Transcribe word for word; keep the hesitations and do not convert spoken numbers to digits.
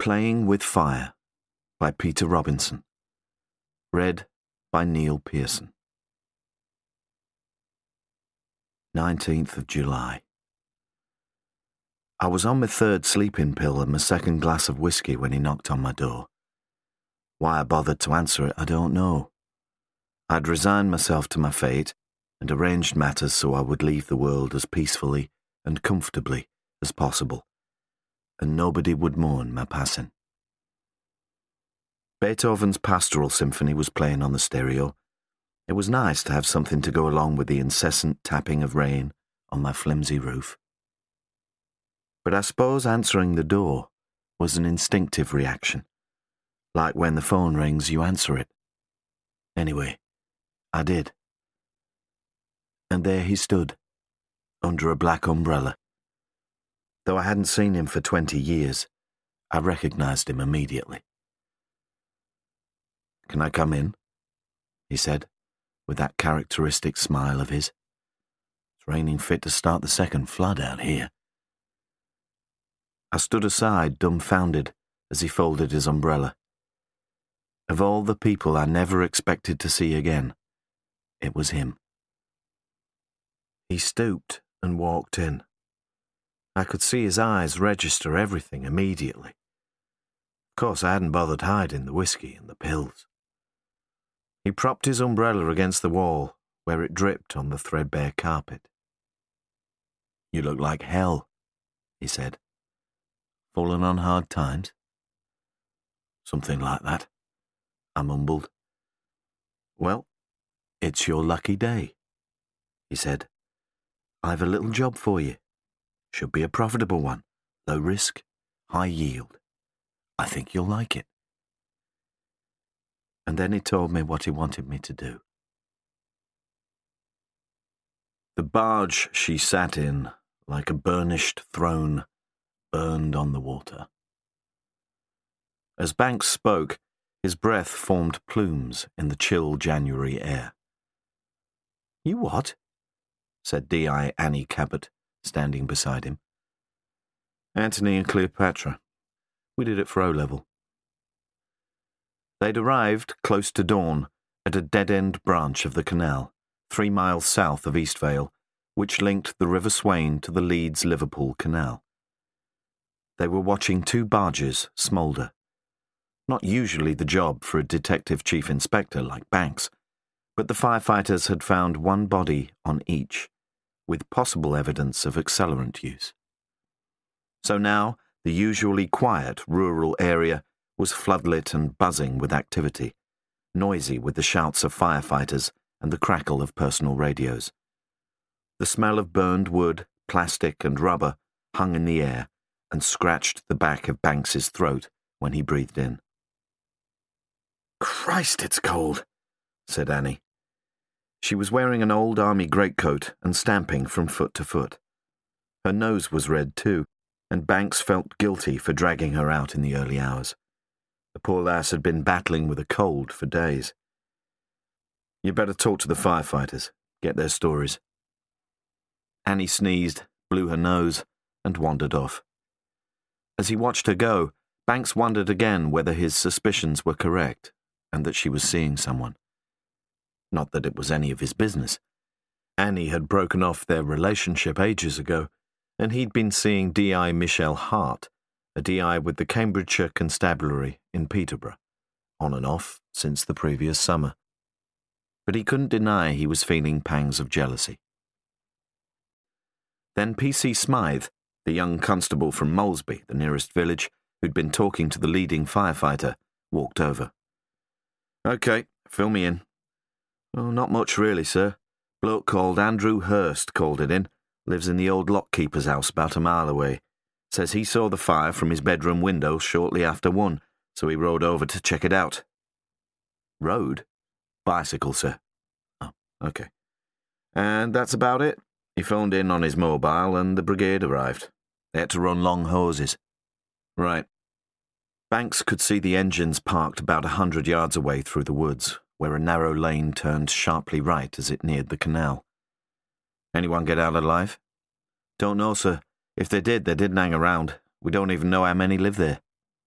Playing with Fire by Peter Robinson. Read by Neil Pearson. nineteenth of July. I was on my third sleeping pill and my second glass of whiskey when he knocked on my door. Why I bothered to answer it, I don't know. I'd resigned myself to my fate and arranged matters so I would leave the world as peacefully and comfortably as possible, and nobody would mourn my passing. Beethoven's Pastoral Symphony was playing on the stereo. It was nice to have something to go along with the incessant tapping of rain on my flimsy roof. But I suppose answering the door was an instinctive reaction, like when the phone rings, you answer it. Anyway, I did. And there he stood, under a black umbrella. Though I hadn't seen him for twenty years, I recognized him immediately. "Can I come in?" he said, with that characteristic smile of his. "It's raining fit to start the second flood out here." I stood aside, dumbfounded, as he folded his umbrella. Of all the people I never expected to see again, it was him. He stooped and walked in. I could see his eyes register everything immediately. Of course, I hadn't bothered hiding the whiskey and the pills. He propped his umbrella against the wall, where it dripped on the threadbare carpet. "You look like hell," he said. "Fallen on hard times?" "Something like that," I mumbled. "Well, it's your lucky day," he said. "I've a little job for you. Should be a profitable one, low risk, high yield. I think you'll like it." And then he told me what he wanted me to do. The barge she sat in, like a burnished throne, burned on the water. As Banks spoke, his breath formed plumes in the chill January air. "You what?" said D I Annie Cabot, standing beside him. "Antony and Cleopatra. We did it for O-level." They'd arrived, close to dawn, at a dead-end branch of the canal, three miles south of Eastvale, which linked the River Swain to the Leeds-Liverpool Canal. They were watching two barges smoulder. Not usually the job for a detective chief inspector like Banks, but the firefighters had found one body on each, with possible evidence of accelerant use. So now, the usually quiet rural area was floodlit and buzzing with activity, noisy with the shouts of firefighters and the crackle of personal radios. The smell of burned wood, plastic and rubber hung in the air and scratched the back of Banks's throat when he breathed in. "Christ, it's cold," said Annie. She was wearing an old army greatcoat and stamping from foot to foot. Her nose was red too, and Banks felt guilty for dragging her out in the early hours. The poor lass had been battling with a cold for days. "You better talk to the firefighters, get their stories." Annie sneezed, blew her nose, and wandered off. As he watched her go, Banks wondered again whether his suspicions were correct, and that she was seeing someone. Not that it was any of his business. Annie had broken off their relationship ages ago, and he'd been seeing D I Michelle Hart, a D I with the Cambridgeshire Constabulary in Peterborough, on and off since the previous summer. But he couldn't deny he was feeling pangs of jealousy. Then P C Smythe, the young constable from Molesby, the nearest village, who'd been talking to the leading firefighter, walked over. "OK, fill me in." "Oh, not much really, sir. Bloke called Andrew Hurst called it in. Lives in the old lockkeeper's house about a mile away. Says he saw the fire from his bedroom window shortly after one, so he rode over to check it out." "Rode?" "Bicycle, sir." "Oh, OK. And that's about it. He phoned in on his mobile and the brigade arrived. They had to run long hoses." "Right." Banks could see the engines parked about a hundred yards away through the woods, where a narrow lane turned sharply right as it neared the canal. "Anyone get out alive?" "Don't know, sir. If they did, they didn't hang around. We don't even know how many live there."